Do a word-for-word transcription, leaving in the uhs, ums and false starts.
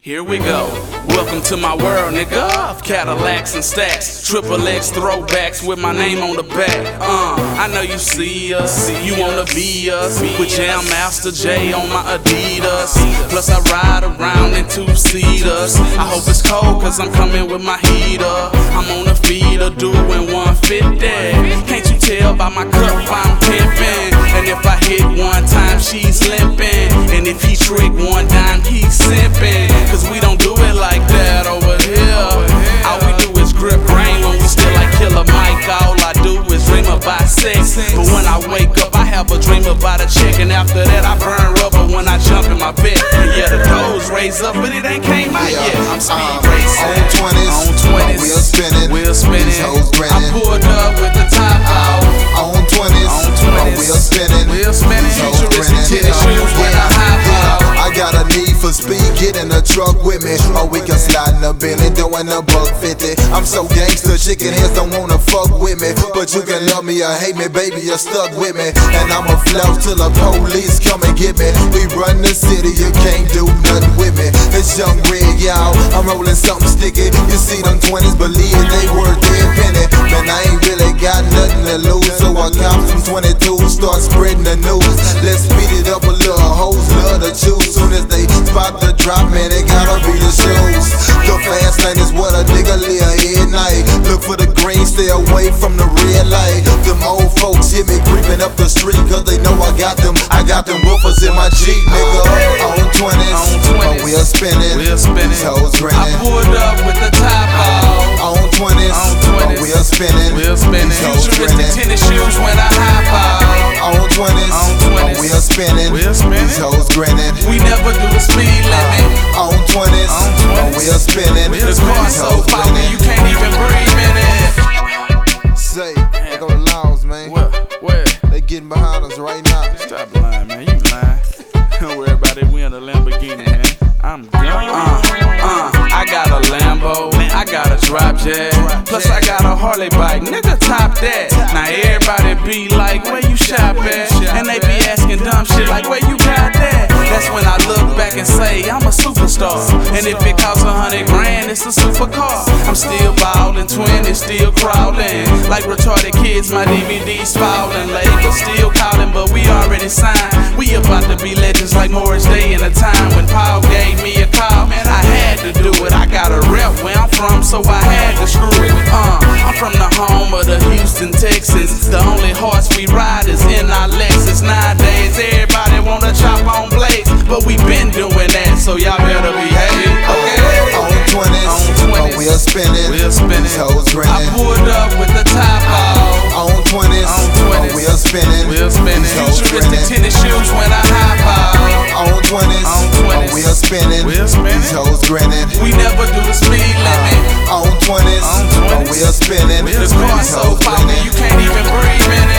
Here we go. Welcome to my world, nigga. Cadillacs and stacks, triple X throwbacks with my name on the back. Uh, I know you see us, you wanna be us. With Jam Master Jay on my Adidas. Plus I ride around in two-seaters. I hope it's cold cause I'm coming with my heater. I'm on a feeder doing one fifty. Can't you tell by my cup I'm pimping? And if I hit one time, she's limping. And if he trick one dime, he's simping. Cause we don't do it like that over here. All we do is grip grain when we still like Killer Mike. All I do is dream about sex. But when I wake up, I have a dream about a chick. And after that, I burn rubber when I jump in my bed. And yeah, the doors raise up, but it ain't came out yet. I'm speed um, racing. On twenties, on twenties, wheel spinning, wheel spinning. I pulled up with the top out. On twenties, on twenties, wheel spinning, wheel spinning. Futuristic tennis shoes when I hop out. I got a need for speed, get in the truck with me. Or we can slide in the Bentley doing a buck fifty. I'm so gangster, chicken heads don't wanna fuck with me. But you can love me or hate me, baby, you're stuck with me. And I'ma flout till the police come and get me. We run the city, you can't do nothing with me. It's Young Red, y'all, I'm rolling something sticky. You see them twenties, believe they worth their penny. Man, I ain't really got nothing to lose, so I cop some twenty-twos, start spreading the news. Let's speed it up a little, hoes love to choose. Soon as they spot the drop, man, they gotta be the shoes. The fast lane is what a nigga live at night. Look for the green, stay away from the red light. Them old folks hear me creeping up the street, cause they know I got them. I got them woofers in my Jeep, nigga. On twenties, on wheel spinning, wheel spinning. Toes grinning. I pulled up with the top out. On twenties, on wheel spinning, wheel spinning. Futuristic tennis shoes when I hop out. On twenties, on wheel spinning, wheel spinning. Toes grinning. We never do the speed limit. On twenties, on wheel spinning, this car so foggy you can't even breathe in it. Say, they go to Laos, man. Where? Where? They getting behind us right now. Stop lying, man. You lying. Don't worry about it. We in a Lamborghini, man. I'm gone. Uh, uh, I got a Lambo, I got a drop jet, plus I got a Harley bike, nigga top that. Now everybody be like, where you shop at? And they be asking dumb shit like, where you got that? That's when I look back and say, I'm a superstar. And if it costs a hundred grand, it's a supercar. I'm still ballin', twenty, still crawling. Like retarded kids, my D V D's falling. Label still calling, but we already signed. We about to be legends like Morris Day in a time when Paul gave me a call, man, I had to do it. I got a rep where I'm from, so I had to screw it. Uh, I'm from the home of the Houston Texans. The only horse we ride is in our Lexus. Nowadays, everybody wanna chop on blades, but we been doing that, so y'all better behave. Okay. On twenties, on wheel spinning, wheel spinning. Toes grinning. I pulled up with the top out. On twenties, on wheel spinning, wheel spinning. Futuristic tennis shoes when I hop out. On twenties, on wheel spinning, wheel spinning. Toes grinning. We never do the speed limit. On twenties, on wheel spinning. This car so foggy you can't even breathe in it.